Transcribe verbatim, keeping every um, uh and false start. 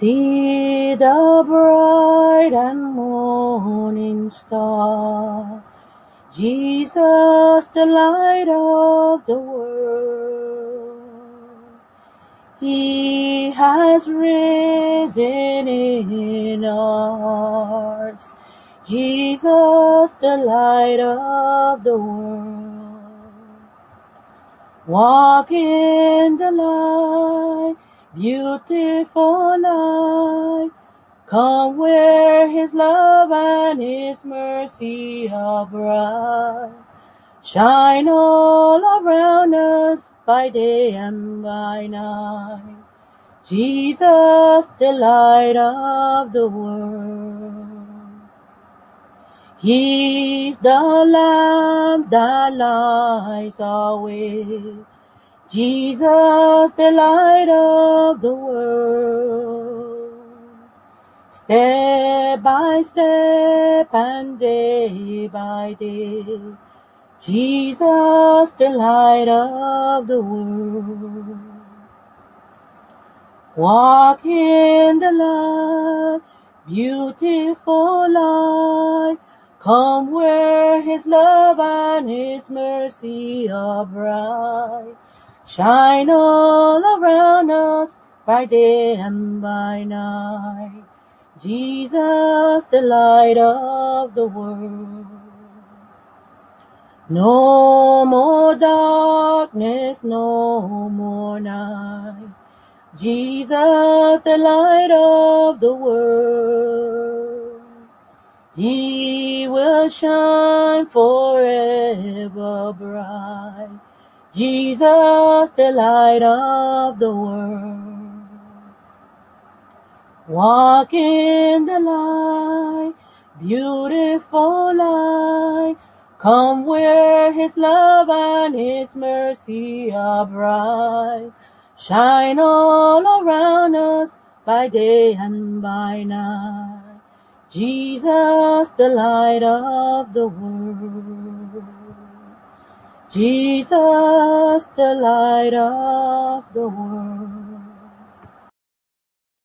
See the bright and morning star, Jesus, the light of the world. He has risen in our hearts, Jesus, the light of the world. Walk in the light, beautiful light. Come where His love and His mercy are bright. Shine all around us by day and by night. Jesus, the light of the world. He's the lamp that lights our way. Jesus, the light of the world. Step by step and day by day, Jesus, the light of the world. Walk in the light, beautiful light. Come where His love and His mercy are bright. Shine all around us by day and by night. Jesus, the light of the world. No more darkness, no more night. Jesus, the light of the world. He will shine forever bright. Jesus, the light of the world. Walk in the light, beautiful light. Come where His love and His mercy are bright. Shine all around us by day and by night. Jesus, the light of the world. Jesus, the light of the world.